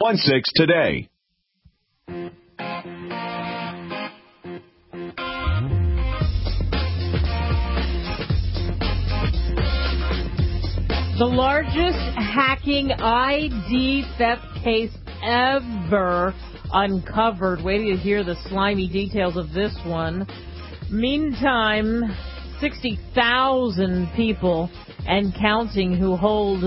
today. The largest hacking ID theft case ever uncovered. Wait till you hear the slimy details of this one. Meantime, 60,000 people and counting who hold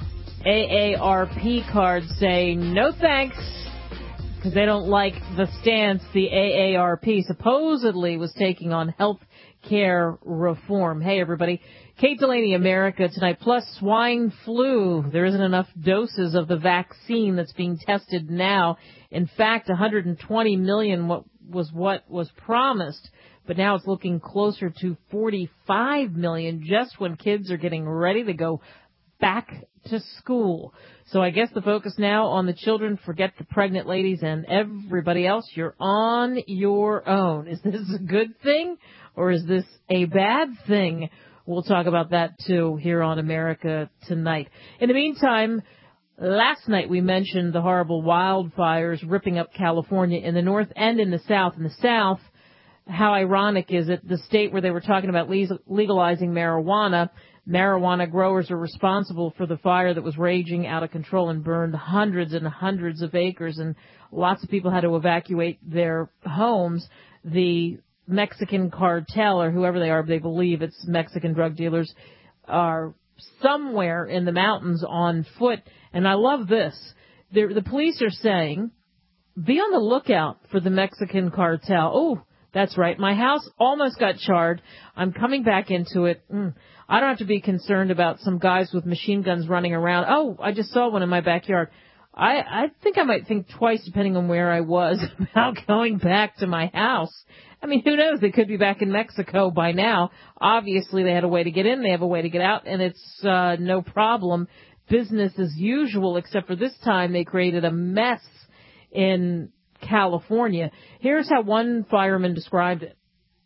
AARP cards say no thanks because they don't like the stance the AARP supposedly was taking on health care reform. Hey, everybody. Kate Delaney, America Tonight, plus swine flu. There isn't enough doses of the vaccine that's being tested now. In fact, 120 million was promised, but now it's looking closer to 45 million just when kids are getting ready to go back to school. So I guess the focus now on the children, forget the pregnant ladies and everybody else. You're on your own. Is this a good thing or is this a bad thing? We'll talk about that, too, here on America Tonight. In the meantime, last night we mentioned the horrible wildfires ripping up California in the north and in the south. In the south, how ironic is it, the state where they were talking about legalizing marijuana growers are responsible for the fire that was raging out of control and burned hundreds and hundreds of acres, and lots of people had to evacuate their homes. The Mexican cartel, or whoever they are, they believe it's Mexican drug dealers, are somewhere in the mountains on foot. And I love this. The police are saying, be on the lookout for the Mexican cartel. Oh, that's right. My house almost got charred. I'm coming back into it. I don't have to be concerned about some guys with machine guns running around. Oh, I just saw one in my backyard. I think I might think twice, depending on where I was, about going back to my house. I mean, who knows? They could be back in Mexico by now. Obviously, they had a way to get in. They have a way to get out, and it's no problem. Business as usual, except for this time they created a mess in California. Here's how one fireman described it.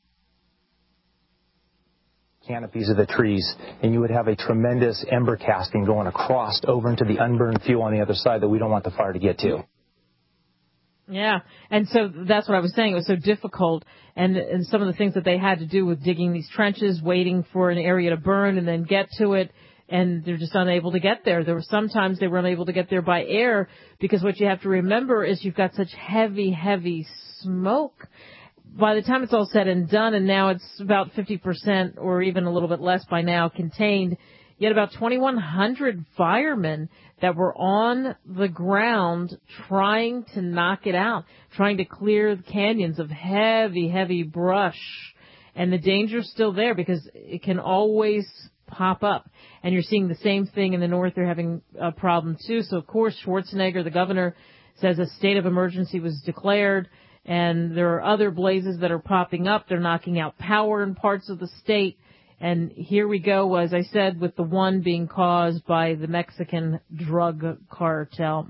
Canopies of the trees, and you would have a tremendous ember casting going across over into the unburned fuel on the other side that we don't want the fire to get to. Yeah, and so that's what I was saying. It was so difficult, and some of the things that they had to do with digging these trenches, waiting for an area to burn and then get to it, and they're just unable to get there. There were sometimes they were unable to get there by air because what you have to remember is you've got such heavy, heavy smoke. By the time it's all said and done, and now it's about 50% or even a little bit less by now contained, you had about 2,100 firemen that were on the ground trying to knock it out, trying to clear the canyons of heavy, heavy brush. And the danger's still there because it can always pop up. And you're seeing the same thing in the north. They're having a problem, too. So, of course, Schwarzenegger, the governor, says a state of emergency was declared. And there are other blazes that are popping up. They're knocking out power in parts of the state. And here we go, as I said, with the one being caused by the Mexican drug cartel.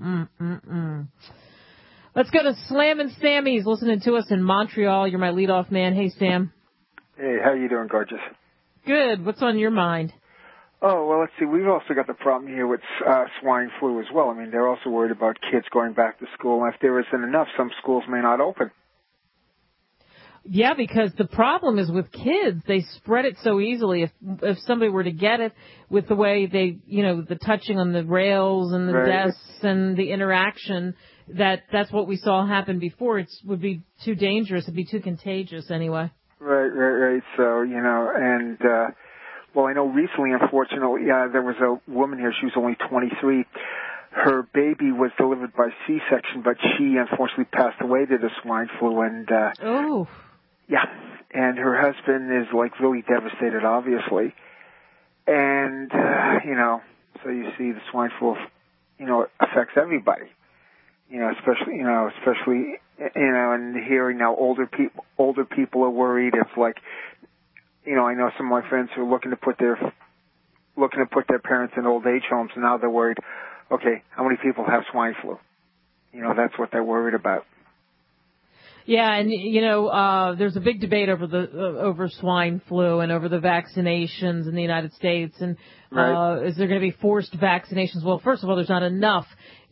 Let's go to Slam and Sammy. He's listening to us in Montreal. You're my leadoff man. Hey, Sam. Hey, how you doing, gorgeous? Good. What's on your mind? Oh, well, let's see. We've also got the problem here with swine flu as well. I mean, they're also worried about kids going back to school. And if there isn't enough, some schools may not open. Yeah, because the problem is with kids, they spread it so easily. If somebody were to get it with the way they, the touching on the rails and the desks and the interaction, that's what we saw happen before. It would be too dangerous. It'd be too contagious anyway. Right. So, well, I know recently, unfortunately, there was a woman here. She was only 23. Her baby was delivered by C-section, but she unfortunately passed away to the swine flu. And yeah, and her husband is really devastated, obviously. And so you see the swine flu, affects everybody. Especially, and hearing now older people are worried. It's I know some of my friends who are looking to put their parents in old age homes, and now they're worried. Okay, how many people have swine flu? That's what they're worried about. Yeah, and there's a big debate over swine flu and over the vaccinations in the United States, and is there going to be forced vaccinations? Well, first of all, there's not enough.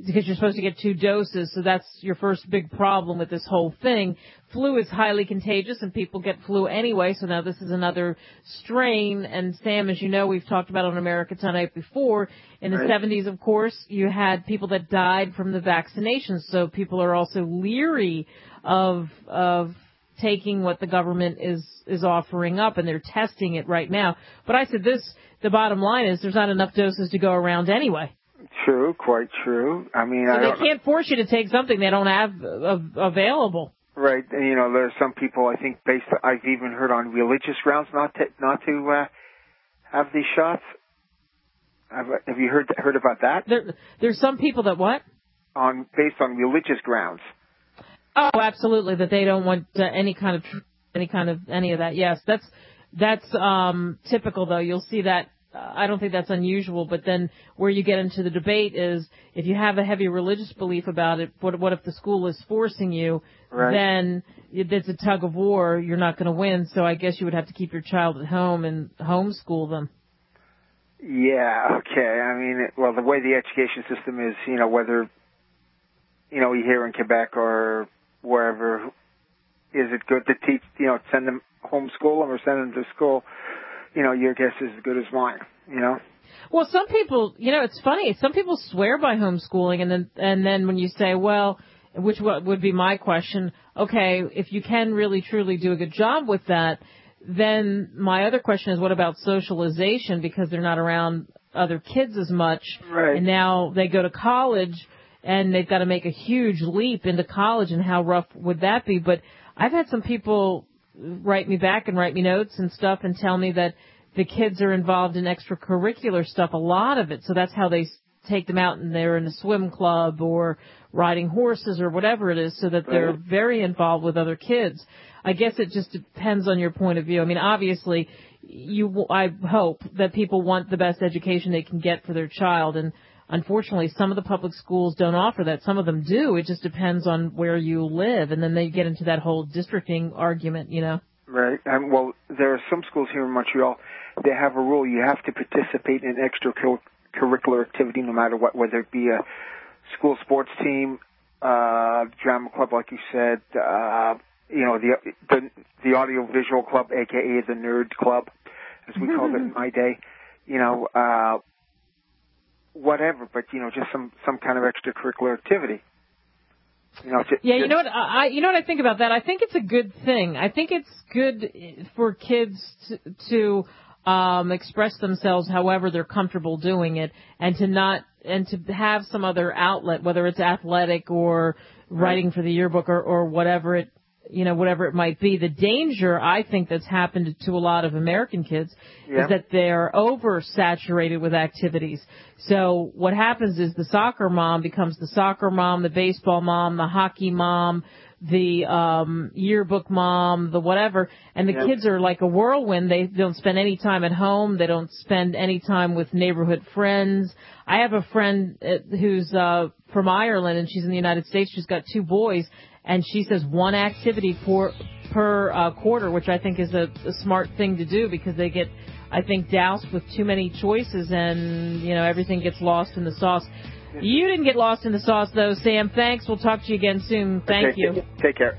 because you're supposed to get 2 doses, so that's your first big problem with this whole thing. Flu is highly contagious, and people get flu anyway, so now this is another strain. And, Sam, as you know, we've talked about on America Tonight before, in the 70s, of course, you had people that died from the vaccinations, so people are also leery of taking what the government is offering up, and they're testing it right now. But I said the bottom line is there's not enough doses to go around anyway. True, quite true. I mean, so they can't force you to take something they don't have available. Right. And, you know, there's some people, I think, I've even heard on religious grounds not to have these shots. Have you heard about that? There's some people that what? Based on religious grounds. Oh, absolutely. That they don't want any of that. Yes, that's typical though. You'll see that. I don't think that's unusual, but then where you get into the debate is if you have a heavy religious belief about it, what if the school is forcing you? Right. Then it's a tug of war. You're not going to win. So I guess you would have to keep your child at home and homeschool them. Yeah. Okay. I mean, well, the way the education system is, you know, whether you here in Quebec or wherever, is it good to teach? You know, send them homeschool them or send them to school? You know, your guess is as good as mine, you know? Well, some people, you know, it's funny. Some people swear by homeschooling, and then when you say, well, which would be my question, okay, if you can really, truly do a good job with that, then my other question is, what about socialization? Because they're not around other kids as much. Right. And now they go to college, and they've got to make a huge leap into college, and how rough would that be? But I've had some people write me back and write me notes and stuff and tell me that the kids are involved in extracurricular stuff, a lot of it. So that's how they take them out, and they're in a swim club or riding horses or whatever it is, so that they're very involved with other kids. I guess it just depends on your point of view. I mean, obviously, I hope that people want the best education they can get for their child, and unfortunately, some of the public schools don't offer that. Some of them do. It just depends on where you live. And then they get into that whole districting argument, you know. Right. Well, there are some schools here in Montreal, they have a rule. You have to participate in extracurricular activity no matter what, whether it be a school sports team, drama club, like you said, you know, the audio-visual club, a.k.a. the nerd club, as we called it in my day, you know, whatever, but, you know, just some kind of extracurricular activity. You know, you know what I think about that? I think it's a good thing. I think it's good for kids to express themselves however they're comfortable doing it, and to have some other outlet, whether it's athletic or writing for the yearbook or whatever it might be. The danger, I think, that's happened to a lot of American kids is that they're oversaturated with activities. So what happens is the soccer mom becomes the soccer mom, the baseball mom, the hockey mom, the yearbook mom, the whatever, and the kids are like a whirlwind. They don't spend any time at home. They don't spend any time with neighborhood friends. I have a friend who's from Ireland, and she's in the United States. She's got 2 boys. And she says one activity per quarter, which I think is a smart thing to do, because they get, I think, doused with too many choices, and, you know, everything gets lost in the sauce. You didn't get lost in the sauce, though, Sam. Thanks. We'll talk to you again soon. Thank you. Take care.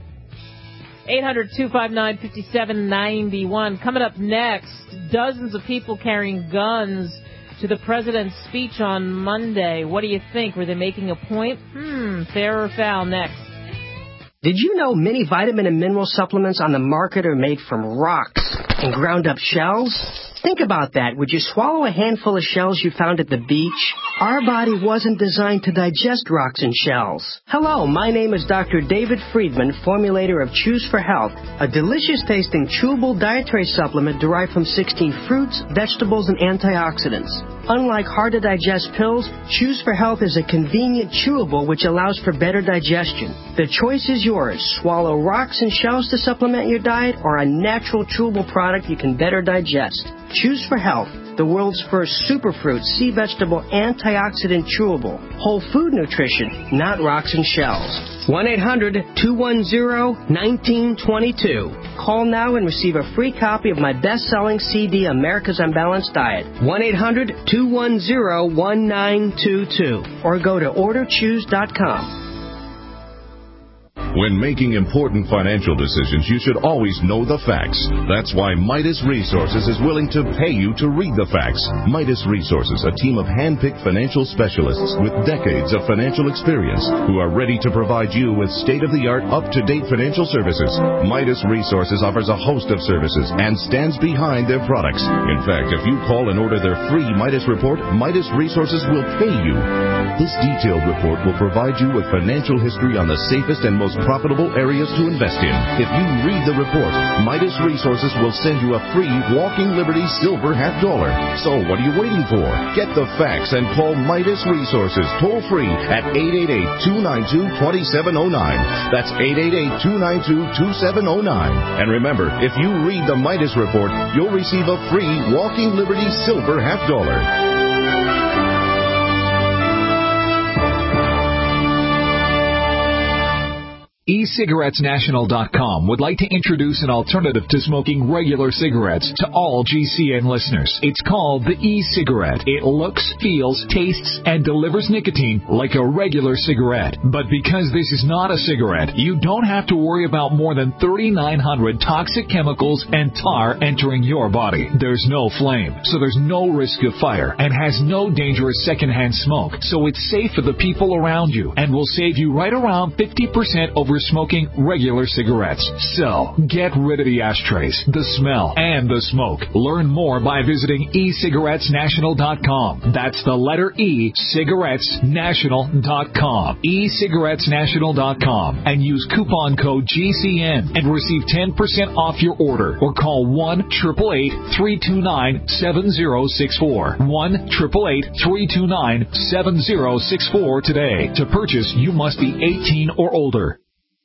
800-259-5791. Coming up next, dozens of people carrying guns to the president's speech on Monday. What do you think? Were they making a point? Fair or foul? Next. Did you know many vitamin and mineral supplements on the market are made from rocks and ground up shells? Think about that. Would you swallow a handful of shells you found at the beach? Our body wasn't designed to digest rocks and shells. Hello, my name is Dr. David Friedman, formulator of Choose for Health, a delicious-tasting chewable dietary supplement derived from 16 fruits, vegetables, and antioxidants. Unlike hard-to-digest pills, Choose for Health is a convenient chewable which allows for better digestion. The choice is yours. Swallow rocks and shells to supplement your diet, or a natural chewable product you can better digest. Choose for Health. the world's first superfruit, sea vegetable, antioxidant chewable. Whole food nutrition, not rocks and shells. 1-800-210-1922. Call now and receive a free copy of my best-selling CD, America's Unbalanced Diet. 1-800-210-1922. Or go to orderchoose.com. When making important financial decisions, you should always know the facts. That's why Midas Resources is willing to pay you to read the facts. Midas Resources, a team of hand-picked financial specialists with decades of financial experience who are ready to provide you with state-of-the-art, up-to-date financial services. Midas Resources offers a host of services and stands behind their products. In fact, if you call and order their free Midas report, Midas Resources will pay you. This detailed report will provide you with financial history on the safest and most profitable areas to invest in. If you read the report, Midas Resources will send you a free Walking Liberty silver $50. So what are you waiting for? Get the facts and call Midas Resources toll free at 888-292-2709. That's 888-292-2709. And remember, if you read the Midas report, you'll receive a free Walking Liberty silver $50. eCigarettesNational.com would like to introduce an alternative to smoking regular cigarettes to all GCN listeners. It's called the e-cigarette. It looks, feels, tastes, and delivers nicotine like a regular cigarette. But because this is not a cigarette, you don't have to worry about more than 3,900 toxic chemicals and tar entering your body. There's no flame, so there's no risk of fire, and has no dangerous secondhand smoke, so it's safe for the people around you and will save you right around 50% over smoking regular cigarettes. So, get rid of the ashtrays, the smell, and the smoke. Learn more by visiting eCigarettesNational.com. That's the letter E, cigarettesnational.com. eCigarettesNational.com. And use coupon code GCN and receive 10% off your order. Or call 1-888-329-7064. 1-888-329-7064 today. To purchase, you must be 18 or older.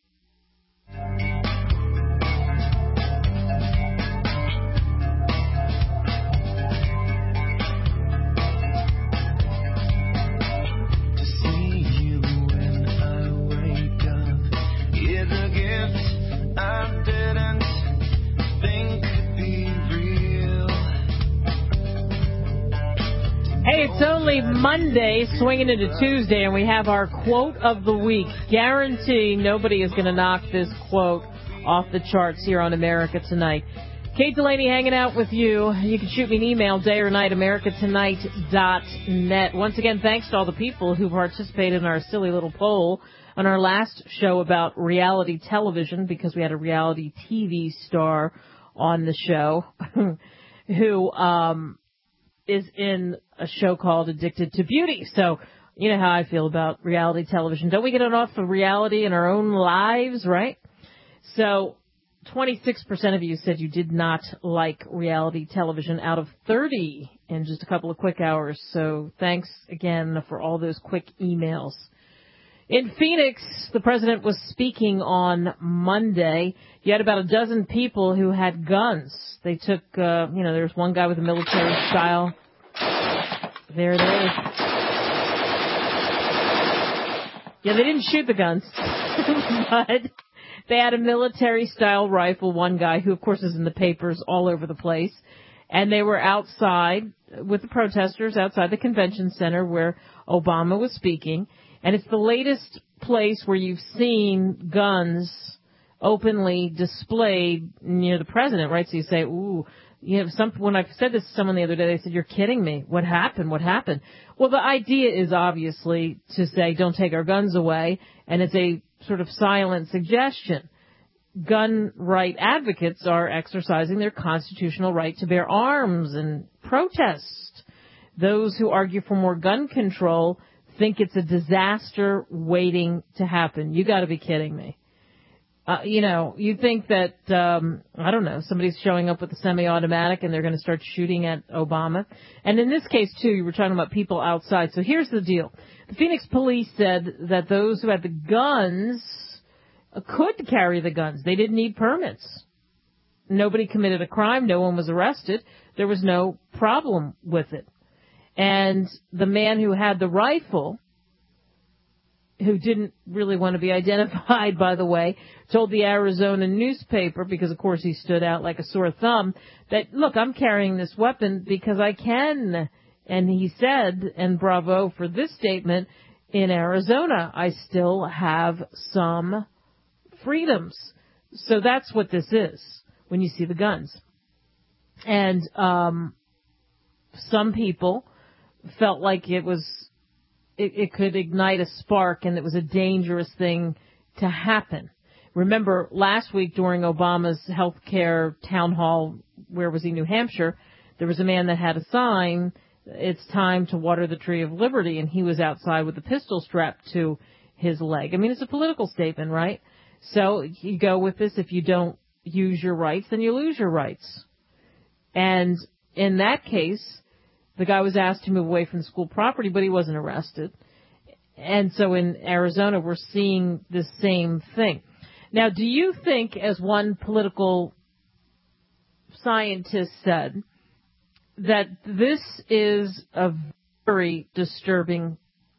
It's only Monday, swinging into Tuesday, and we have our quote of the week. Guarantee nobody is going to knock this quote off the charts here on America Tonight. Kate Delaney hanging out with you. You can shoot me an email, day or night, americatonight.net. Once again, thanks to all the people who participated in our silly little poll on our last show about reality television, because we had a reality TV star on the show who is in a show called Addicted to Beauty. So, you know how I feel about reality television. Don't we get enough of reality in our own lives, right? So, 26% of you said you did not like reality television out of 30 in just a couple of quick hours. So, thanks again for all those quick emails. In Phoenix, the president was speaking on Monday. You had about a dozen people who had guns. They took, there was one guy with a military style. There it is. Yeah, they didn't shoot the guns, but they had a military style rifle, one guy who, of course, is in the papers all over the place. And they were outside with the protesters outside the convention center where Obama was speaking. And it's the latest place where you've seen guns openly displayed near the president, right? So you say, ooh, when I said this to someone the other day, they said, you're kidding me. What happened? What happened? Well, the idea is obviously to say, don't take our guns away. And it's a sort of silent suggestion. Gun right advocates are exercising their constitutional right to bear arms and protest. Those who argue for more gun control think it's a disaster waiting to happen. You got to be kidding me. You think that, somebody's showing up with a semi-automatic and they're going to start shooting at Obama. And in this case, too, you were talking about people outside. So here's the deal. The Phoenix police said that those who had the guns could carry the guns. They didn't need permits. nobody committed a crime. No one was arrested. There was no problem with it. And the man who had the rifle, who didn't really want to be identified, by the way, told the Arizona newspaper, because of course he stood out like a sore thumb, that, look, I'm carrying this weapon because I can. And he said, and bravo for this statement, in Arizona, I still have some freedoms. So that's what this is when you see the guns. And some people felt like it could ignite a spark and it was a dangerous thing to happen. Remember, last week during Obama's health care town hall, where was he, New Hampshire, there was a man that had a sign, "It's time to water the tree of liberty," and he was outside with a pistol strapped to his leg. I mean, it's a political statement, right? So you go with this, if you don't use your rights, then you lose your rights. And in that case, the guy was asked to move away from the school property, but he wasn't arrested. And so in Arizona, we're seeing the same thing. Now, do you think, as one political scientist said, that this is a very disturbing,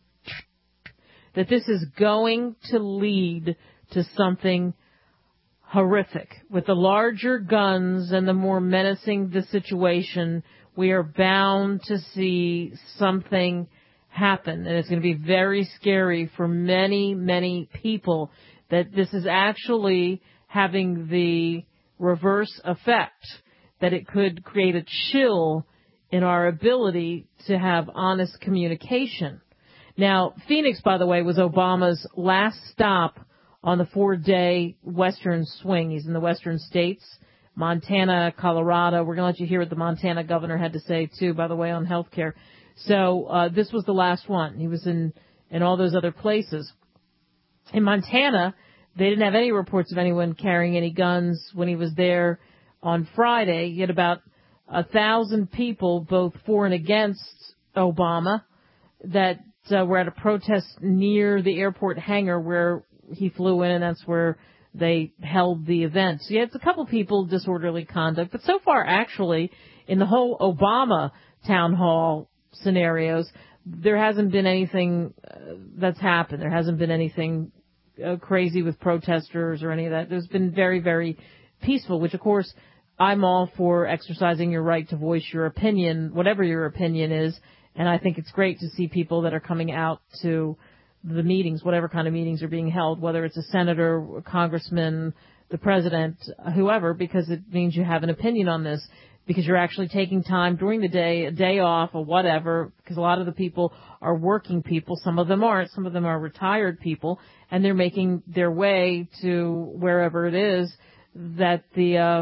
that this is going to lead to something horrific? With the larger guns and the more menacing the situation, we are bound to see something happen. And it's going to be very scary for many, many people that this is actually having the reverse effect, that it could create a chill in our ability to have honest communication. Now, Phoenix, by the way, was Obama's last stop on the 4-day Western swing. He's in the Western states, Montana, Colorado. We're going to let you hear what the Montana governor had to say, too, by the way, on health care. So this was the last one. He was in all those other places. In Montana, they didn't have any reports of anyone carrying any guns when he was there on Friday. He had about 1,000 people, both for and against Obama, that were at a protest near the airport hangar where he flew in, and that's where they held the event. So, yeah, it's a couple people, disorderly conduct. But so far, actually, in the whole Obama town hall scenarios, there hasn't been anything that's happened. There hasn't been anything crazy with protesters or any of that. There's been very, very peaceful, which, of course, I'm all for exercising your right to voice your opinion, whatever your opinion is. And I think it's great to see people that are coming out to the meetings, whatever kind of meetings are being held, whether it's a senator, a congressman, the president, whoever, because it means you have an opinion on this, because you're actually taking time during the day, a day off or whatever, because a lot of the people are working people. Some of them aren't. Some of them are retired people, and they're making their way to wherever it is that the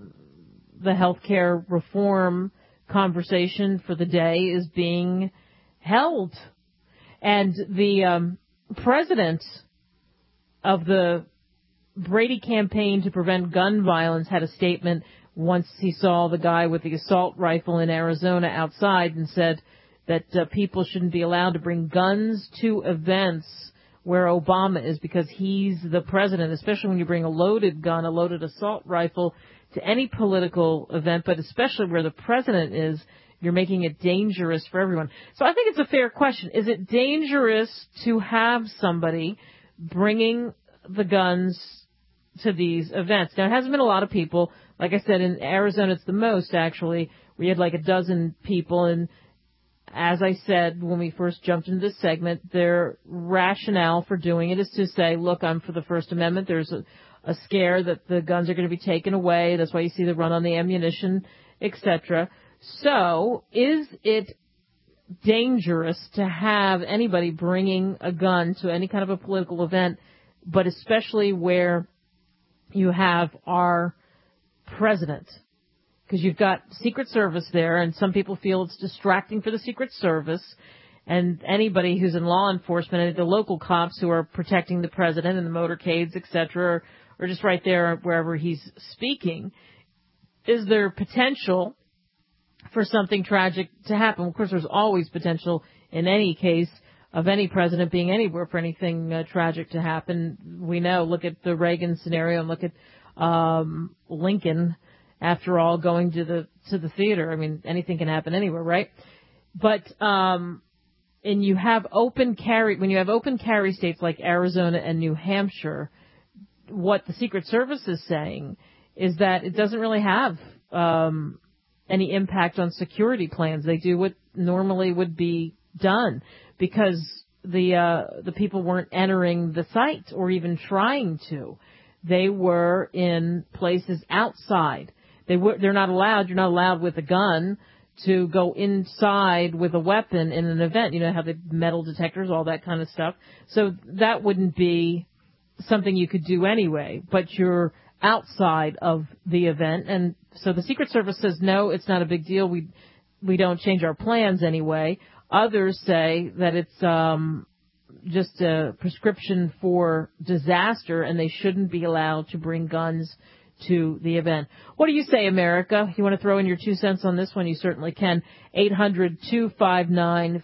healthcare reform conversation for the day is being held. And the president of the Brady campaign to prevent gun violence had a statement once he saw the guy with the assault rifle in Arizona outside, and said that people shouldn't be allowed to bring guns to events where Obama is, because he's the president, especially when you bring a loaded gun, a loaded assault rifle to any political event, but especially where the president is, you're making it dangerous for everyone. So I think it's a fair question. Is it dangerous to have somebody bringing the guns to these events? Now, it hasn't been a lot of people. Like I said, in Arizona, it's the most, actually. We had like 12 people. And as I said when we first jumped into this segment, their rationale for doing it is to say, look, I'm for the First Amendment. There's a scare that the guns are going to be taken away. That's why you see the run on the ammunition, etc. So, is it dangerous to have anybody bringing a gun to any kind of a political event, but especially where you have our president? Because you've got Secret Service there, and some people feel it's distracting for the Secret Service, and anybody who's in law enforcement, and the local cops who are protecting the president and the motorcades, etc., or just right there wherever he's speaking. Is there potential for something tragic to happen? Of course, there's always potential in any case of any president being anywhere for anything tragic to happen. We know, look at the Reagan scenario and look at Lincoln. After all, going to the theater, I mean, anything can happen anywhere, right? But and you have open carry, when you have open carry states like Arizona and New Hampshire, what the Secret Service is saying is that it doesn't really have any impact on security plans. They do what normally would be done because the people weren't entering the site or even trying to. They were in places outside. They're not allowed. You're not allowed with a gun to go inside with a weapon in an event. You know how the metal detectors, all that kind of stuff. So that wouldn't be something you could do anyway. But you're outside of the event, and so the Secret Service says no, it's not a big deal. We don't change our plans anyway. Others say that it's just a prescription for disaster, and they shouldn't be allowed to bring guns to the event. What do you say, America? You want to throw in your 2 cents on this one? You certainly can. 800-259-5791,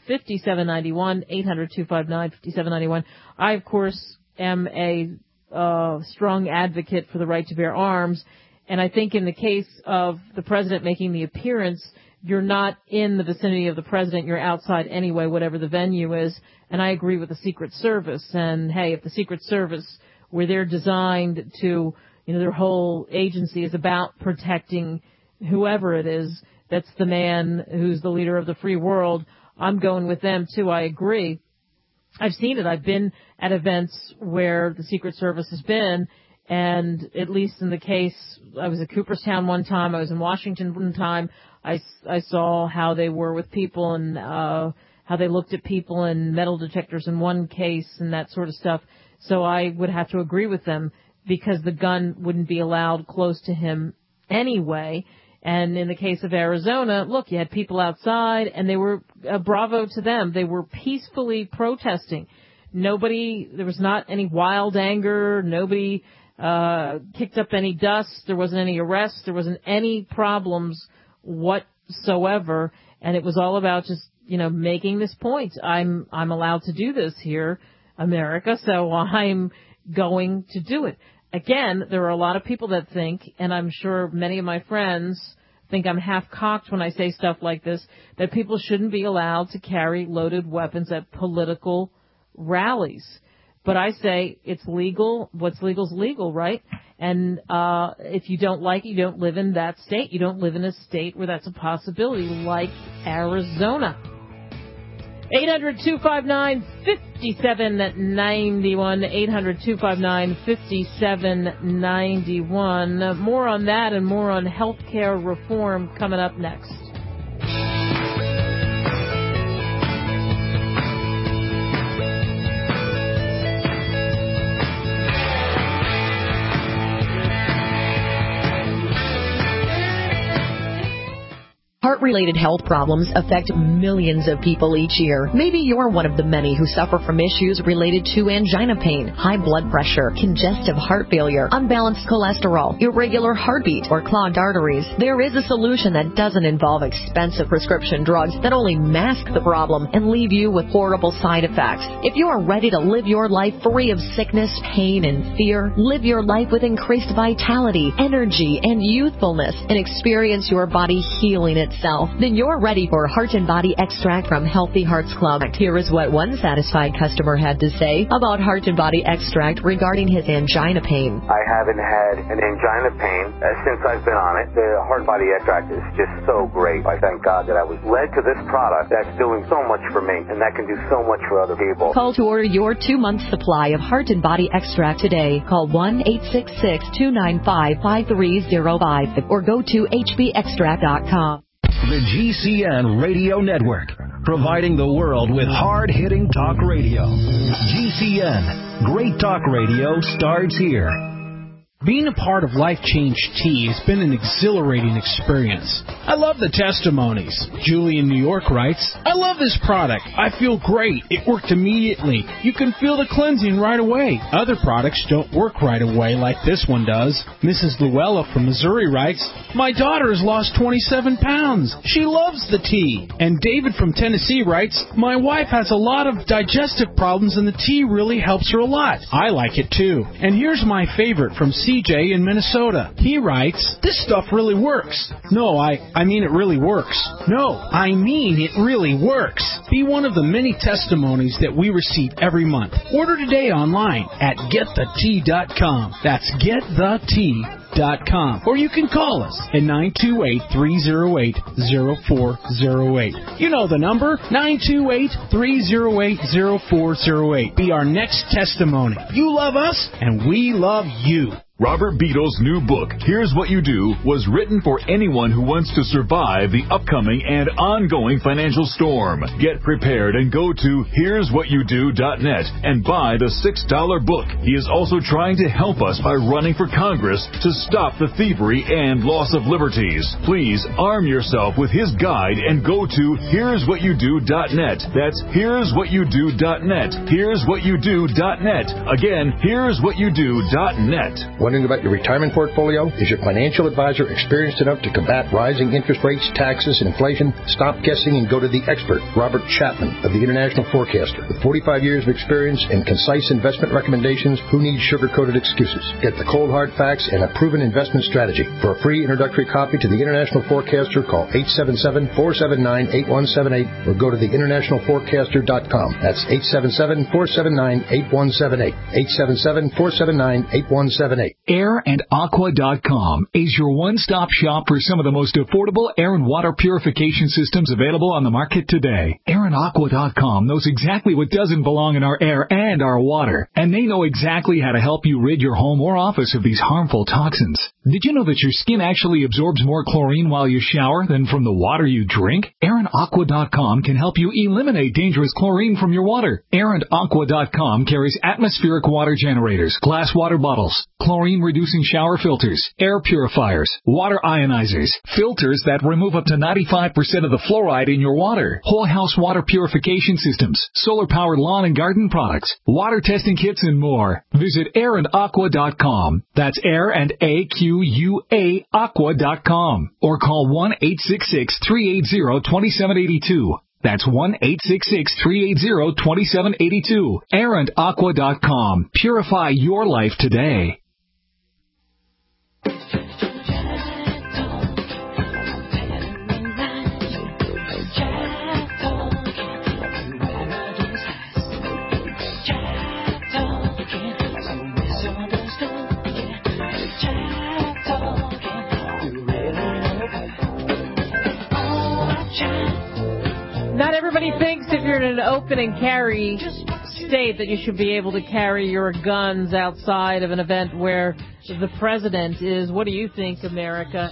800-259-5791. I, of course, am a strong advocate for the right to bear arms, and I think in the case of the president making the appearance, you're not in the vicinity of the president. You're outside anyway, whatever the venue is. And I agree with the Secret Service. And, hey, if the Secret Service, where they're designed to, their whole agency is about protecting whoever it is that's the man who's the leader of the free world, I'm going with them, too. I agree. I've seen it. I've been at events where the Secret Service has been, and at least in the case, I was at Cooperstown one time, I was in Washington one time, I saw how they were with people and how they looked at people and metal detectors in one case and that sort of stuff. So I would have to agree with them because the gun wouldn't be allowed close to him anyway. And in the case of Arizona, look, you had people outside, and they were, bravo to them, they were peacefully protesting. There was not any wild anger, nobody kicked up any dust, there wasn't any arrests, there wasn't any problems whatsoever, and it was all about just, making this point. I'm allowed to do this here, America, so I'm going to do it. Again, there are a lot of people that think, and I'm sure many of my friends think I'm half-cocked when I say stuff like this, that people shouldn't be allowed to carry loaded weapons at political rallies. But I say it's legal. What's legal is legal, right? And if you don't like it, you don't live in that state. You don't live in a state where that's a possibility, like Arizona. 800-259-5791, 800-259-5791. More on that and more on health care reform coming up next. Heart-related health problems affect millions of people each year. Maybe you're one of the many who suffer from issues related to angina pain, high blood pressure, congestive heart failure, unbalanced cholesterol, irregular heartbeat, or clogged arteries. There is a solution that doesn't involve expensive prescription drugs that only mask the problem and leave you with horrible side effects. If you are ready to live your life free of sickness, pain, and fear, live your life with increased vitality, energy, and youthfulness, and experience your body healing itself, then you're ready for Heart and Body Extract from Healthy Hearts Club. Here is what one satisfied customer had to say about Heart and Body Extract regarding his angina pain. I haven't had an angina pain since I've been on it. The Heart and Body Extract is just so great. I thank God that I was led to this product that's doing so much for me, and that can do so much for other people. Call to order your 2-month supply of Heart and Body Extract today. Call 1-866-295-5305 or go to hbextract.com. The GCN Radio Network, providing the world with hard-hitting talk radio. GCN, great talk radio starts here. Being a part of Life Change Tea has been an exhilarating experience. I love the testimonies. Julie in New York writes, I love this product. I feel great. It worked immediately. You can feel the cleansing right away. Other products don't work right away like this one does. Mrs. Luella from Missouri writes, my daughter has lost 27 pounds. She loves the tea. And David from Tennessee writes, my wife has a lot of digestive problems and the tea really helps her a lot. I like it too. And here's my favorite from C. TJ in Minnesota. He writes, this stuff really works. No, I mean it really works. No, I mean it really works. Be one of the many testimonies that we receive every month. Order today online at getthetea.com. That's getthetea.com. Or you can call us at 928-308-0408. You know the number, 928-308-0408. Be our next testimony. You love us, and we love you. Robert Beadle's new book, Here's What You Do, was written for anyone who wants to survive the upcoming and ongoing financial storm. Get prepared and go to here'swhatyoudo.net and buy the $6 book. He is also trying to help us by running for Congress to stop the thievery and loss of liberties. Please arm yourself with his guide and go to here'swhatyoudo.net. That's here'swhatyoudo.net. Here'swhatyoudo.net. Again, here'swhatyoudo.net. Wondering about your retirement portfolio? Is your financial advisor experienced enough to combat rising interest rates, taxes, and inflation? Stop guessing and go to the expert, Robert Chapman of the International Forecaster. With 45 years of experience and concise investment recommendations, who needs sugar-coated excuses? Get the cold hard facts and a proven investment strategy. For a free introductory copy to the International Forecaster, call 877-479-8178 or go to theinternationalforecaster.com. That's 877-479-8178. 877-479-8178. AirandAqua.com is your one-stop shop for some of the most affordable air and water purification systems available on the market today. AirandAqua.com knows exactly what doesn't belong in our air and our water, and they know exactly how to help you rid your home or office of these harmful toxins. Did you know that your skin actually absorbs more chlorine while you shower than from the water you drink? AirandAqua.com can help you eliminate dangerous chlorine from your water. AirandAqua.com carries atmospheric water generators, glass water bottles, chlorine-reducing shower filters, air purifiers, water ionizers, filters that remove up to 95% of the fluoride in your water, whole house water purification systems, solar-powered lawn and garden products, water testing kits, and more. Visit AirandAqua.com. That's Air and AQUA Aqua.com. Or call 1-866-380-2782. That's 1-866-380-2782. AirandAqua.com. Purify your life today. Not everybody thinks if you're in an open and carry state that you should be able to carry your guns outside of an event where the president is. What do you think, America?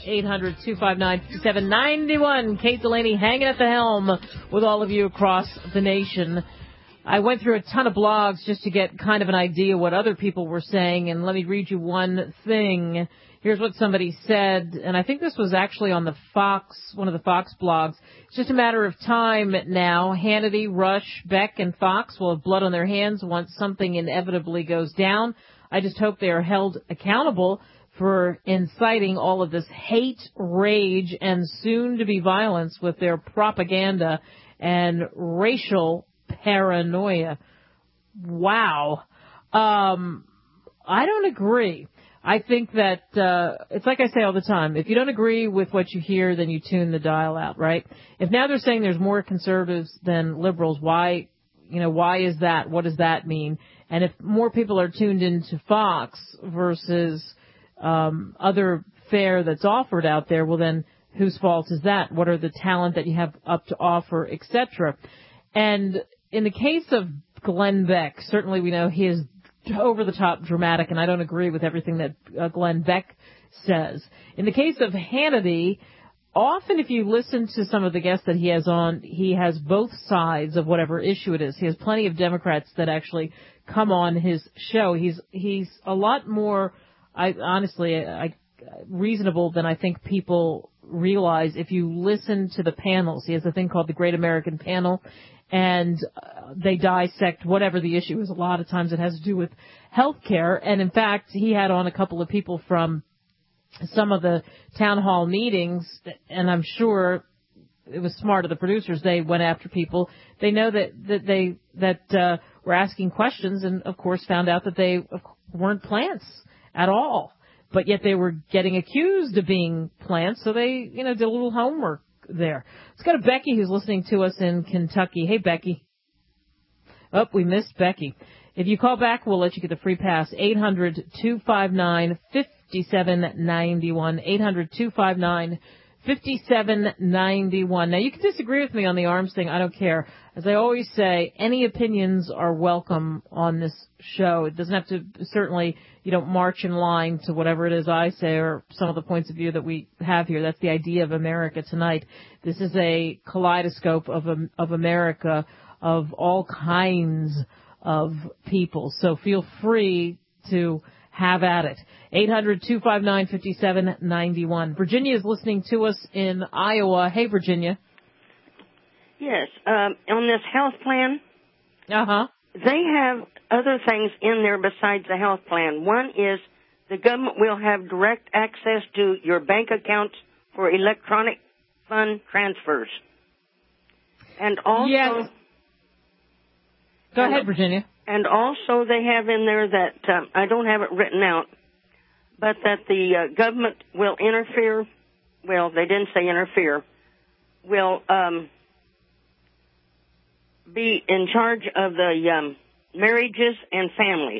800-259-5791. Kate Delaney hanging at the helm with all of you across the nation. I went through a ton of blogs just to get kind of an idea what other people were saying, and let me read you one thing. Here's what somebody said, and I think this was actually on the Fox, one of the Fox blogs. It's just a matter of time now. Hannity, Rush, Beck, and Fox will have blood on their hands once something inevitably goes down. I just hope they are held accountable for inciting all of this hate, rage, and soon-to-be violence with their propaganda and racial paranoia. Wow. I don't agree. I think that it's like I say all the time. If you don't agree with what you hear, then you tune the dial out, right? If now they're saying there's more conservatives than liberals, why is that? What does that mean? And if more people are tuned into Fox versus other fare that's offered out there, well then whose fault is that? What are the talent that you have up to offer, etc.? And in the case of Glenn Beck, certainly we know he is over-the-top dramatic, and I don't agree with everything that Glenn Beck says. In the case of Hannity, often if you listen to some of the guests that he has on, he has both sides of whatever issue it is. He has plenty of Democrats that actually come on his show. He's a lot more, reasonable than I think people realize if you listen to the panels. He has a thing called the Great American Panel, and they dissect whatever the issue is. A lot of times it has to do with health care. And, in fact, he had on a couple of people from some of the town hall meetings, and I'm sure it was smart of the producers. They went after people. They know that were asking questions and, of course, found out that they weren't plants at all. but yet they were getting accused of being plants, so they, did a little homework there. Let's go to Becky, who's listening to us in Kentucky. Hey, Becky. Oh, we missed Becky. If you call back, we'll let you get the free pass. 800-259-5791. 800-259-5791. Now, you can disagree with me on the arms thing. I don't care. As I always say, any opinions are welcome on this show. It doesn't have to, certainly, you don't march in line to whatever it is I say or some of the points of view that we have here. That's the idea of America tonight. This is a kaleidoscope of America, of all kinds of people. So feel free to have at it. 800-259-5791. Virginia is listening to us in Iowa. Hey, Virginia. Yes. On this health plan, they have other things in there besides the health plan. One is the government will have direct access to your bank accounts for electronic fund transfers. And also... Yes. Go ahead, Virginia. And also they have in there that, I don't have it written out, but that the government will interfere, well, they didn't say interfere, will be in charge of the marriages and families.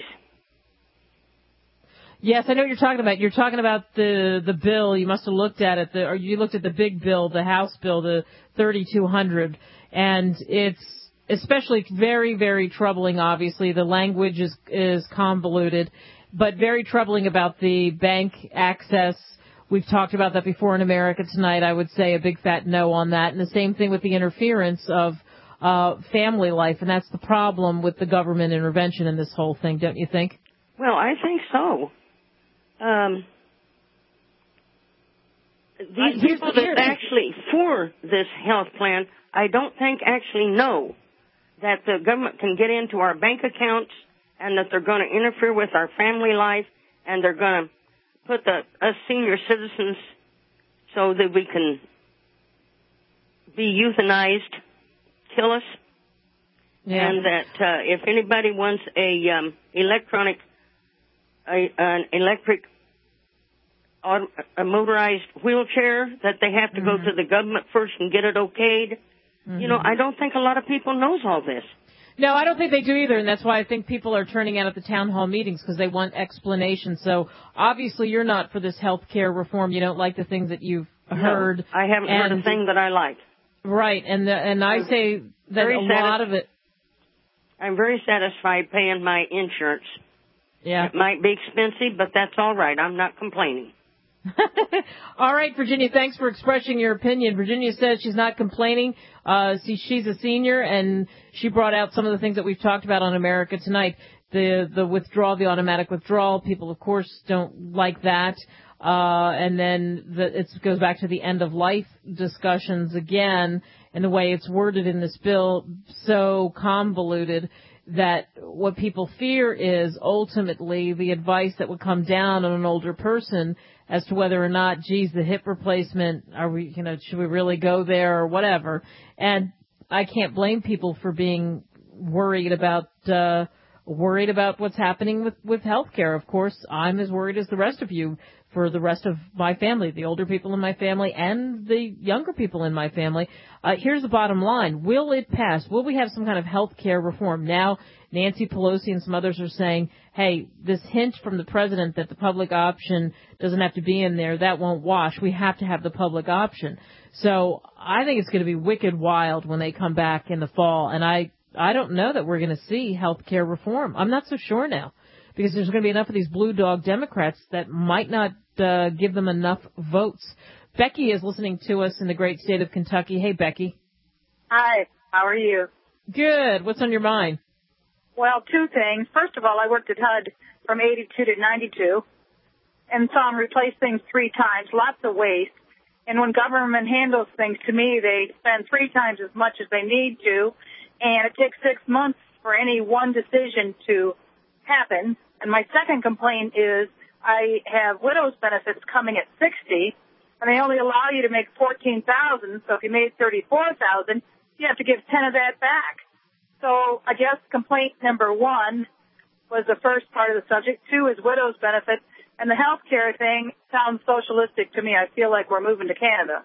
Yes, I know what you're talking about. You're talking about the bill. You must have looked at it, or you looked at the big bill, the House bill, the 3200, and it's especially very, very troubling, obviously. The language is convoluted, but very troubling about the bank access. We've talked about that before in America Tonight. I would say a big fat no on that. And the same thing with the interference of family life, and that's the problem with the government intervention in this whole thing, don't you think? Well, I think so. These people that actually for this health plan, I don't think actually know that the government can get into our bank accounts and that they're going to interfere with our family life and they're going to put us senior citizens so that we can be euthanized, kill us. Yeah. And that if anybody wants an electric a motorized wheelchair, that they have to go to the government first and get it okayed. I don't think a lot of people knows all this. No, I don't think they do either, and that's why I think people are turning out at the town hall meetings, because they want explanation. So obviously you're not for this health care reform. You don't like the things that you've heard. No, I haven't heard a thing that I like. Right, and I say that a lot of it... I'm very satisfied paying my insurance. Yeah. It might be expensive, but that's all right. I'm not complaining. All right, Virginia, thanks for expressing your opinion. Virginia says she's not complaining. She's a senior, and she brought out some of the things that we've talked about on America Tonight. The withdrawal, the automatic withdrawal. People, of course, don't like that. And then it goes back to the end-of-life discussions again, and the way it's worded in this bill, so convoluted that what people fear is ultimately the advice that would come down on an older person as to whether or not, geez, the hip replacement, should we really go there or whatever. And I can't blame people for being worried about what's happening with healthcare. Of course, I'm as worried as the rest of you for the rest of my family, the older people in my family and the younger people in my family. Here's the bottom line. Will it pass? Will we have some kind of healthcare reform? Now, Nancy Pelosi and some others are saying, hey, this hint from the president that the public option doesn't have to be in there, that won't wash. We have to have the public option. So I think it's going to be wicked wild when they come back in the fall. And I don't know that we're going to see health care reform. I'm not so sure now, because there's going to be enough of these blue dog Democrats that might not give them enough votes. Becky is listening to us in the great state of Kentucky. Hey, Becky. Hi. How are you? Good. What's on your mind? Well, two things. First of all, I worked at HUD from 82 to 92 and saw them replace things 3 times, lots of waste. And when government handles things, to me, they spend 3 times as much as they need to, and it takes 6 months for any one decision to happen. And my second complaint is I have widow's benefits coming at 60, and they only allow you to make $14,000. So if you made $34,000, you have to give 10 of that back. So I guess complaint number 1 was the first part of the subject. 2 is widow's benefit. And the health care thing sounds socialistic to me. I feel like we're moving to Canada.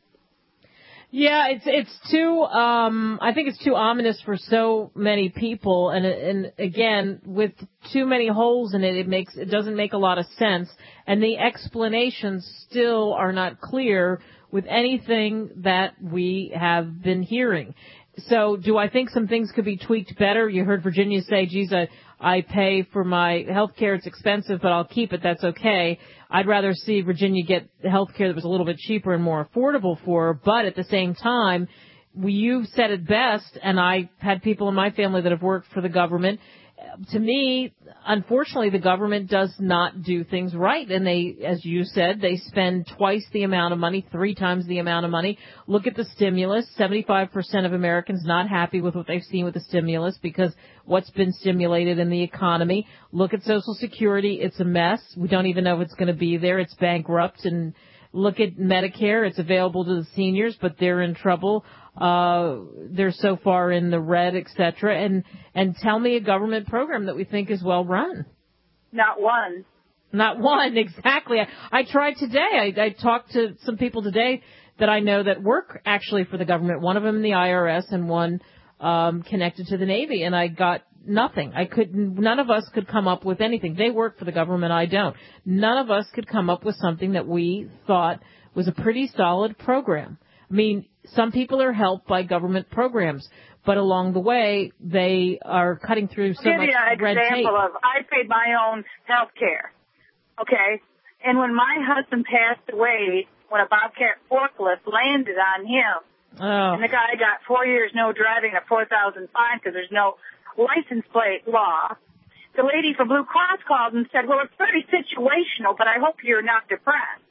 Yeah, it's too. I think it's too ominous for so many people, and again, with too many holes in it, it doesn't make a lot of sense, and the explanations still are not clear with anything that we have been hearing. So, do I think some things could be tweaked better? You heard Virginia say, "Geez, I pay for my health care; it's expensive, but I'll keep it. That's okay." I'd rather see Virginia get health care that was a little bit cheaper and more affordable for her, but at the same time, you said it best, and I had people in my family that have worked for the government. To me, unfortunately, the government does not do things right, and they, as you said, they spend twice the amount of money, 3 times the amount of money. Look at the stimulus. 75% of Americans not happy with what they've seen with the stimulus because what's been stimulated in the economy. Look at Social Security. It's a mess. We don't even know if it's going to be there. It's bankrupt. And look at Medicare. It's available to the seniors, but they're in trouble. They're so far in the red, et cetera. And tell me a government program that we think is well run. Not one. Not one, exactly. I tried today. I talked to some people today that I know that work actually for the government. One of them in the IRS and one connected to the Navy, and I got nothing. None of us could come up with anything. They work for the government, I don't. None of us could come up with something that we thought was a pretty solid program. I mean, some people are helped by government programs, but along the way, they are cutting through so much red tape. I'll give you an example of, I paid my own health care, okay? And when my husband passed away, when a Bobcat forklift landed on him, and the guy got 4 years no driving, a $4,000 fine because there's no license plate law, the lady from Blue Cross called and said, well, it's very situational, but I hope you're not depressed.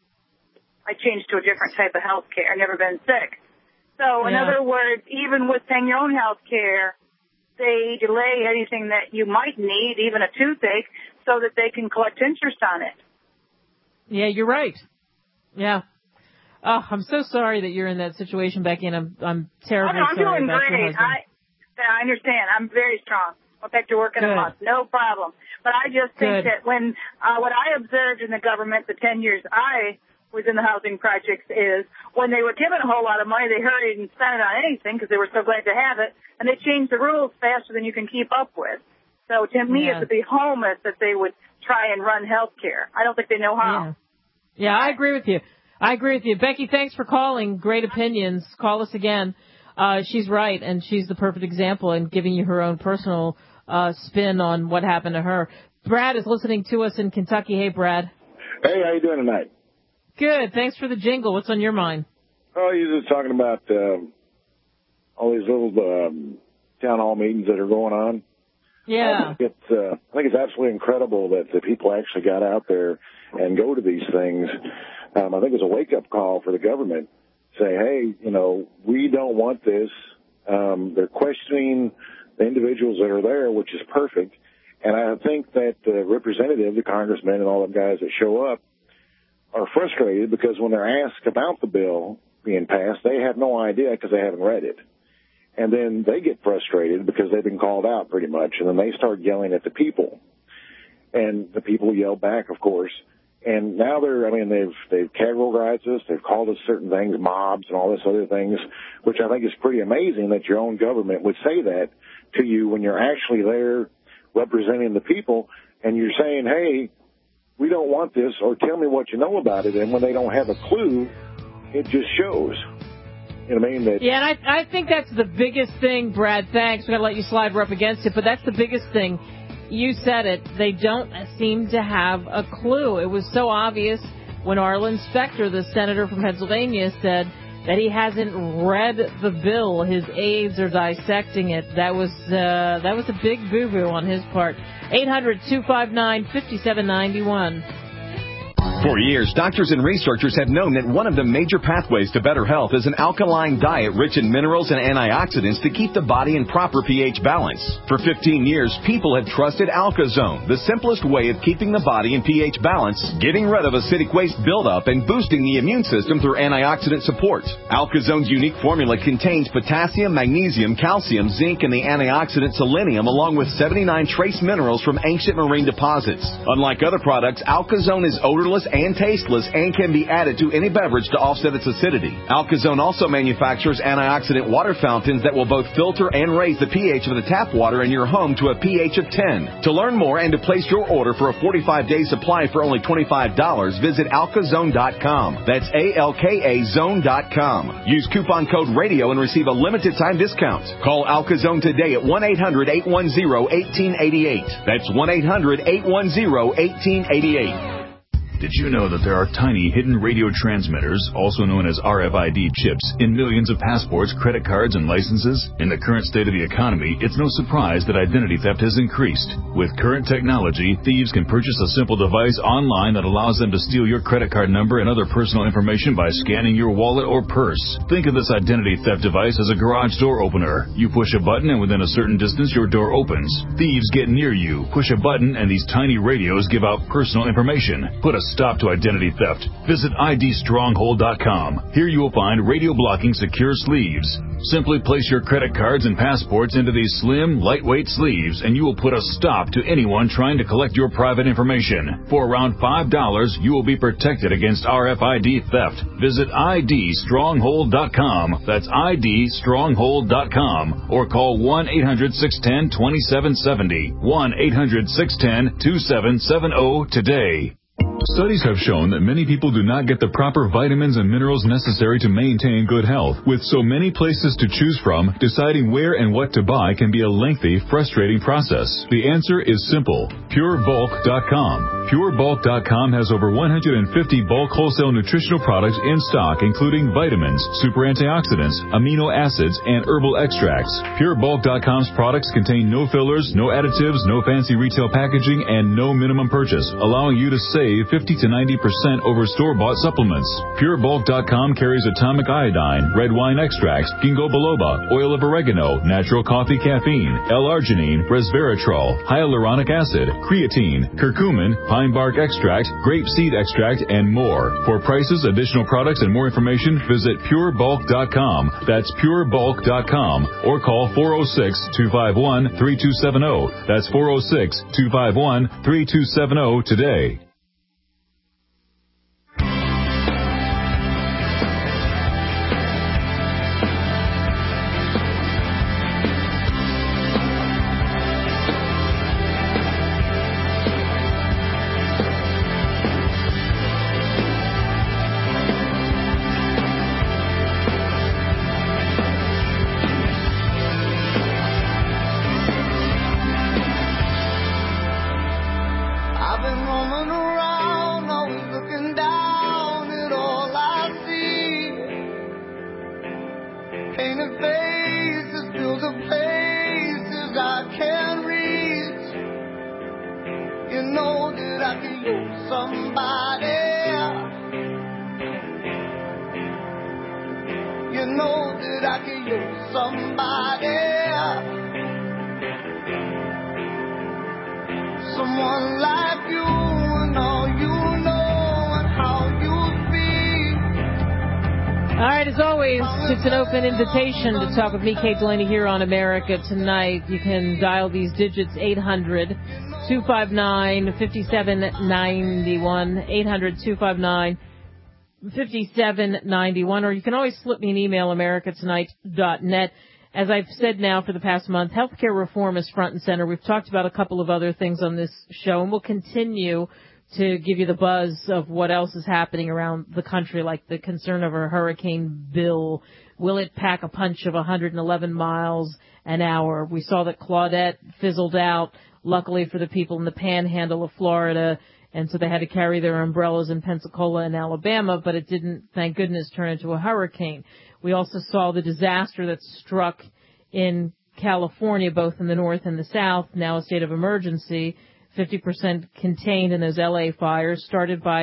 I changed to a different type of health care. I've never been sick. So, in other words, even with paying your own health care, they delay anything that you might need, even a toothache, so that they can collect interest on it. Yeah, you're right. Yeah. Oh, I'm so sorry that you're in that situation, Becky, and I'm terribly sorry about your husband. I'm doing great. I understand. I'm very strong. I'll back to work in a month. No problem. But I just think that when what I observed in the government the 10 years I was in the housing projects is when they were given a whole lot of money, they hurried and spent it on anything because they were so glad to have it, and they changed the rules faster than you can keep up with. So to me, it would be homeless that they would try and run health care. I don't think they know how. Yeah, I agree with you. Becky, thanks for calling. Great opinions. Call us again. She's right, and she's the perfect example in giving you her own personal spin on what happened to her. Brad is listening to us in Kentucky. Hey, Brad. Hey, how you doing tonight? Good. Thanks for the jingle. What's on your mind? Oh, you're just talking about all these little town hall meetings that are going on. Yeah. I think it's absolutely incredible that the people actually got out there and go to these things. I think it's a wake-up call for the government. Say, hey, we don't want this. They're questioning the individuals that are there, which is perfect. And I think that the representative, the congressmen and all the guys that show up are frustrated because when they're asked about the bill being passed, they have no idea because they haven't read it. And then they get frustrated because they've been called out pretty much, and then they start yelling at the people. And the people yell back, of course. And now they've categorized us, they've called us certain things, mobs and all this other things, which I think is pretty amazing that your own government would say that to you when you're actually there representing the people, and you're saying, hey, we don't want this, or tell me what you know about it. And when they don't have a clue, it just shows. You know what I mean? Yeah, and I think that's the biggest thing, Brad. Thanks. We're going to let you slide. We're up against it. But that's the biggest thing. You said it. They don't seem to have a clue. It was so obvious when Arlen Specter, the senator from Pennsylvania, said that he hasn't read the bill. His aides are dissecting it. That was a big boo-boo on his part. 800-259-5791. For years, doctors and researchers have known that one of the major pathways to better health is an alkaline diet rich in minerals and antioxidants to keep the body in proper pH balance. For 15 years, people have trusted AlkaZone, the simplest way of keeping the body in pH balance, getting rid of acidic waste buildup, and boosting the immune system through antioxidant support. AlkaZone's unique formula contains potassium, magnesium, calcium, zinc, and the antioxidant selenium, along with 79 trace minerals from ancient marine deposits. Unlike other products, AlkaZone is odorless and tasteless and can be added to any beverage to offset its acidity. AlkaZone also manufactures antioxidant water fountains that will both filter and raise the pH of the tap water in your home to a pH of 10. To learn more and to place your order for a 45-day supply for only $25, visit alkazone.com. That's ALKA zone.com. Use coupon code RADIO and receive a limited time discount. Call AlkaZone today at 1-800-810-1888. That's 1-800-810-1888. Did you know that there are tiny hidden radio transmitters, also known as RFID chips, in millions of passports, credit cards, and licenses? In the current state of the economy, it's no surprise that identity theft has increased. With current technology, thieves can purchase a simple device online that allows them to steal your credit card number and other personal information by scanning your wallet or purse. Think of this identity theft device as a garage door opener. You push a button and within a certain distance your door opens. Thieves get near you, push a button, and these tiny radios give out personal information. Put a stop to identity theft. Visit idstronghold.com. Here you will find radio blocking secure sleeves. Simply place your credit cards and passports into these slim, lightweight sleeves, and you will put a stop to anyone trying to collect your private information. For around $5, you will be protected against RFID theft. Visit idstronghold.com. That's idstronghold.com. Or call 1-800-610-2770. 1-800-610-2770 today. Studies have shown that many people do not get the proper vitamins and minerals necessary to maintain good health. With so many places to choose from, deciding where and what to buy can be a lengthy, frustrating process. The answer is simple. PureBulk.com. PureBulk.com has over 150 bulk wholesale nutritional products in stock, including vitamins, super antioxidants, amino acids, and herbal extracts. PureBulk.com's products contain no fillers, no additives, no fancy retail packaging, and no minimum purchase, allowing you to save 50 to 90% over store-bought supplements. PureBulk.com carries atomic iodine, red wine extracts, ginkgo biloba, oil of oregano, natural coffee caffeine, L-arginine, resveratrol, hyaluronic acid, creatine, curcumin, pine bark extract, grape seed extract, and more. For prices, additional products, and more information, visit PureBulk.com. That's PureBulk.com. Or call 406-251-3270. That's 406-251-3270 today. It's an open invitation to talk with me, Kate Delaney, here on America Tonight. You can dial these digits, 800-259-5791, 800-259-5791, or you can always slip me an email, americatonight.net. As I've said now for the past month, healthcare reform is front and center. We've talked about a couple of other things on this show, and we'll continue to give you the buzz of what else is happening around the country, like the concern over Hurricane Bill. Will it pack a punch of 111 miles an hour? We saw that Claudette fizzled out, luckily for the people in the panhandle of Florida, and so they had to carry their umbrellas in Pensacola and Alabama, but it didn't, thank goodness, turn into a hurricane. We also saw the disaster that struck in California, both in the north and the south, now a state of emergency, 50% contained in those L.A. fires, started by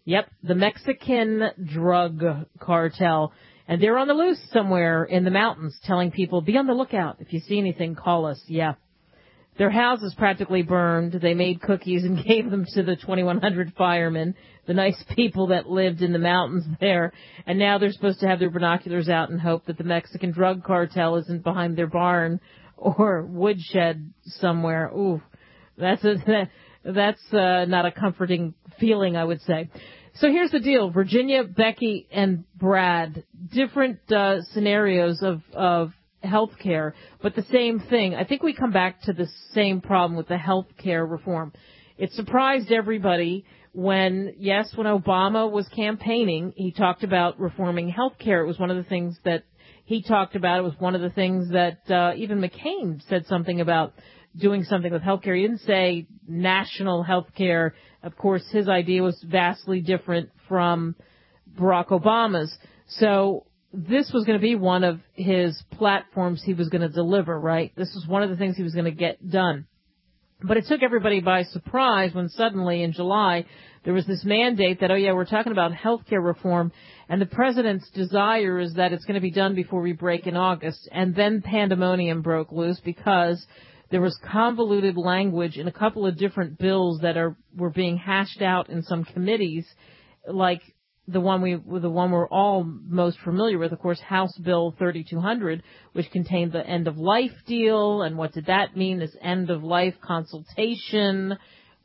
Yep, the Mexican drug cartel. And they're on the loose somewhere in the mountains telling people, be on the lookout. If you see anything, call us. Yeah. Their houses practically burned. They made cookies and gave them to the 2,100 firemen, the nice people that lived in the mountains there. And now they're supposed to have their binoculars out and hope that the Mexican drug cartel isn't behind their barn or woodshed somewhere. Ooh, that's not a comforting feeling, I would say. So here's the deal. Virginia, Becky, and Brad, different scenarios of health care, but the same thing. I think we come back to the same problem with the health care reform. It surprised everybody when Obama was campaigning, he talked about reforming health care. It was one of the things that he talked about. It was one of the things that even McCain said something about doing something with health care. He didn't say national health care. Of course, his idea was vastly different from Barack Obama's. So this was going to be one of his platforms he was going to deliver, right? This was one of the things he was going to get done. But it took everybody by surprise when suddenly in July there was this mandate that, we're talking about health care reform, and the president's desire is that it's going to be done before we break in August. And then pandemonium broke loose because there was convoluted language in a couple of different bills that were being hashed out in some committees, like the one we're all most familiar with, of course, House Bill 3200, which contained the end of life deal. And what did that mean? This end of life consultation,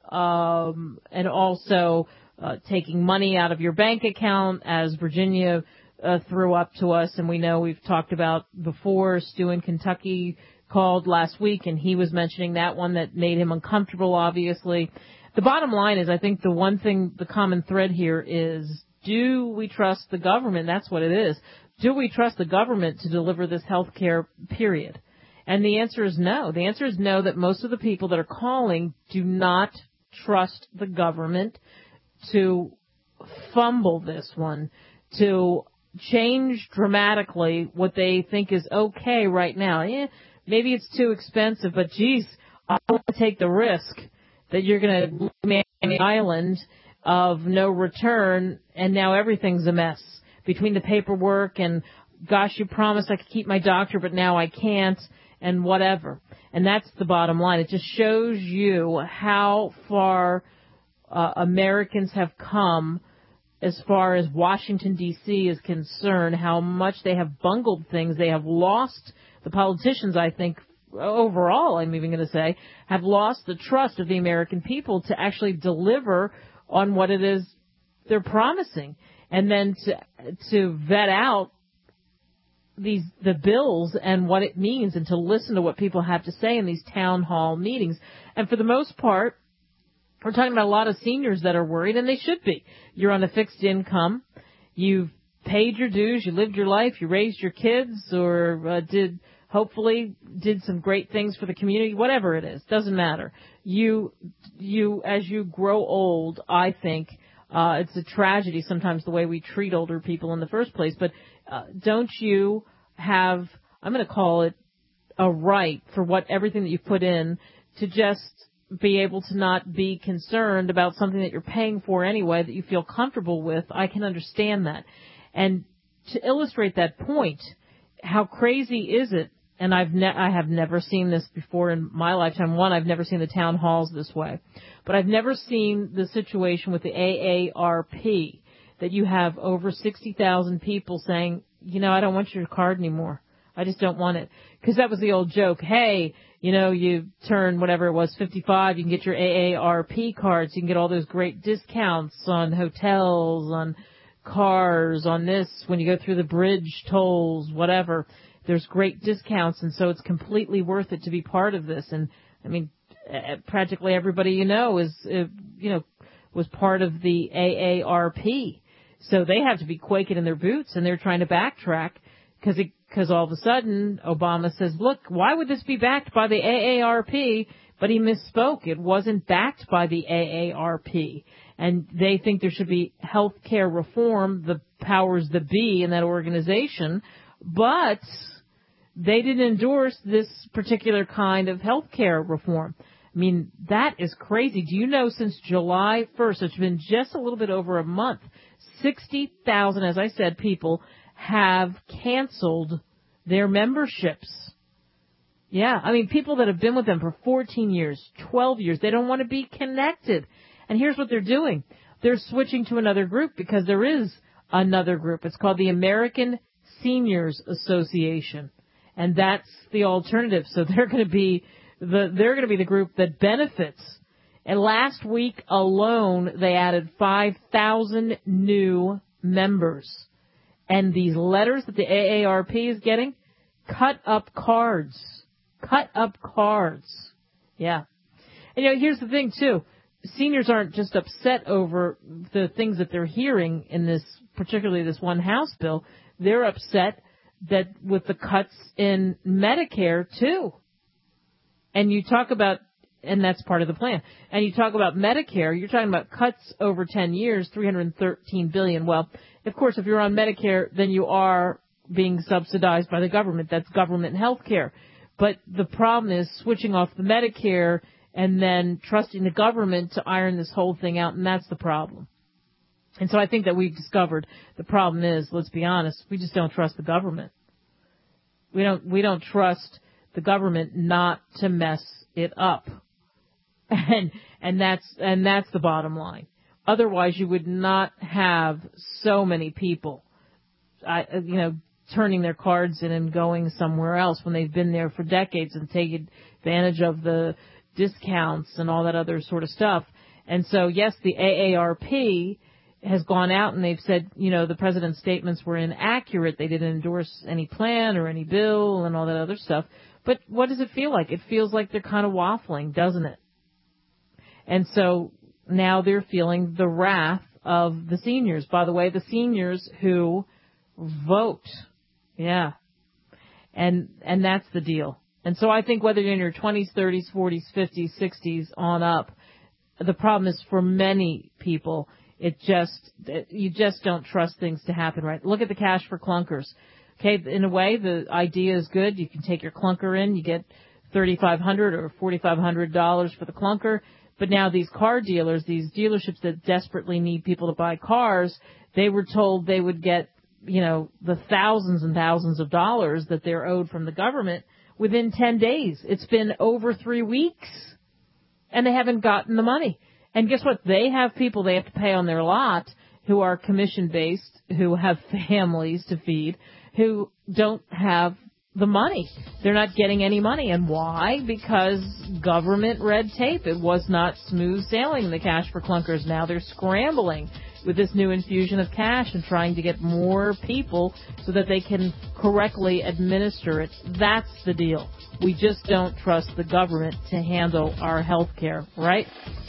and also taking money out of your bank account, as Virginia threw up to us. And we know we've talked about before. Stu in Kentucky called last week, and he was mentioning that one that made him uncomfortable, obviously. The bottom line is, I think the common thread here is, do we trust the government? That's what it is. Do we trust the government to deliver this health care, period? And the answer is no. The answer is no, that most of the people that are calling do not trust the government to fumble this one, to change dramatically what they think is okay right now. Maybe it's too expensive, but geez, I want to take the risk that you're going to man the island of no return, and now everything's a mess between the paperwork and, gosh, you promised I could keep my doctor, but now I can't, and whatever. And that's the bottom line. It just shows you how far Americans have come as far as Washington, D.C. is concerned, how much they have bungled things. They have lost, the politicians, I think, overall, I'm even going to say, have lost the trust of the American people to actually deliver on what it is they're promising, and then to vet out the bills and what it means, and to listen to what people have to say in these town hall meetings. And for the most part, we're talking about a lot of seniors that are worried, and they should be. You're on a fixed income. You've paid your dues. You lived your life. You raised your kids, or hopefully did some great things for the community, whatever it is, doesn't matter. You, as you grow old, I think, it's a tragedy sometimes the way we treat older people in the first place, but, don't you have, I'm going to call it a right for everything that you've put in, to just be able to not be concerned about something that you're paying for anyway, that you feel comfortable with? I can understand that. And to illustrate that point, how crazy is it? And I have never seen this before in my lifetime. One, I've never seen the town halls this way. But I've never seen the situation with the AARP, that you have over 60,000 people saying, I don't want your card anymore. I just don't want it. Because that was the old joke. Hey, you turn whatever it was, 55, you can get your AARP cards. You can get all those great discounts on hotels, on cars, on this, when you go through the bridge tolls, whatever. There's great discounts, and so it's completely worth it to be part of this. And I mean, practically everybody was part of the AARP, so they have to be quaking in their boots, and they're trying to backtrack because all of a sudden Obama says, "Look, why would this be backed by the AARP?" But he misspoke. It wasn't backed by the AARP, and they think there should be health care reform, the powers that be in that organization, but they didn't endorse this particular kind of health care reform. I mean, that is crazy. Do you know since July 1st, it's been just a little bit over a month, 60,000, as I said, people have canceled their memberships. Yeah, I mean, people that have been with them for 14 years, 12 years, they don't want to be connected. And here's what they're doing. They're switching to another group because there is another group. It's called the American Seniors Association. And that's the alternative. So they're going to be the group that benefits. And last week alone, they added 5,000 new members. And these letters that the AARP is getting, cut up cards. Cut up cards. Yeah. And here's the thing too. Seniors aren't just upset over the things that they're hearing in this, particularly this one House bill. They're upset that with the cuts in Medicare too. And you talk about, and that's part of the plan. And you talk about Medicare, you're talking about cuts over 10 years, $313 billion. Well, of course, if you're on Medicare, then you are being subsidized by the government. That's government health care. But the problem is switching off the Medicare and then trusting the government to iron this whole thing out, and that's the problem. And so I think that we've discovered the problem is, let's be honest, we just don't trust the government. We don't trust the government not to mess it up. And that's the bottom line. Otherwise you would not have so many people turning their cards in and going somewhere else when they've been there for decades and taking advantage of the discounts and all that other sort of stuff. And so, yes, the AARP has gone out and they've said, the president's statements were inaccurate. They didn't endorse any plan or any bill and all that other stuff. But what does it feel like? It feels like they're kind of waffling, doesn't it? And so now they're feeling the wrath of the seniors. By the way, the seniors who vote. Yeah. And that's the deal. And so I think whether you're in your 20s, 30s, 40s, 50s, 60s on up, the problem is for many people, you just don't trust things to happen right. Look at the cash for clunkers. Okay, in a way, the idea is good. You can take your clunker in, you get $3,500 or $4,500 for the clunker. But now these car dealers, these dealerships that desperately need people to buy cars, they were told they would get, the thousands and thousands of dollars that they're owed from the government within 10 days. It's been over 3 weeks, and they haven't gotten the money. And guess what? They have people they have to pay on their lot who are commission-based, who have families to feed, who don't have the money. They're not getting any money. And why? Because government red tape. It was not smooth sailing, the cash for clunkers. Now they're scrambling with this new infusion of cash and trying to get more people so that they can correctly administer it. That's the deal. We just don't trust the government to handle our health care, right?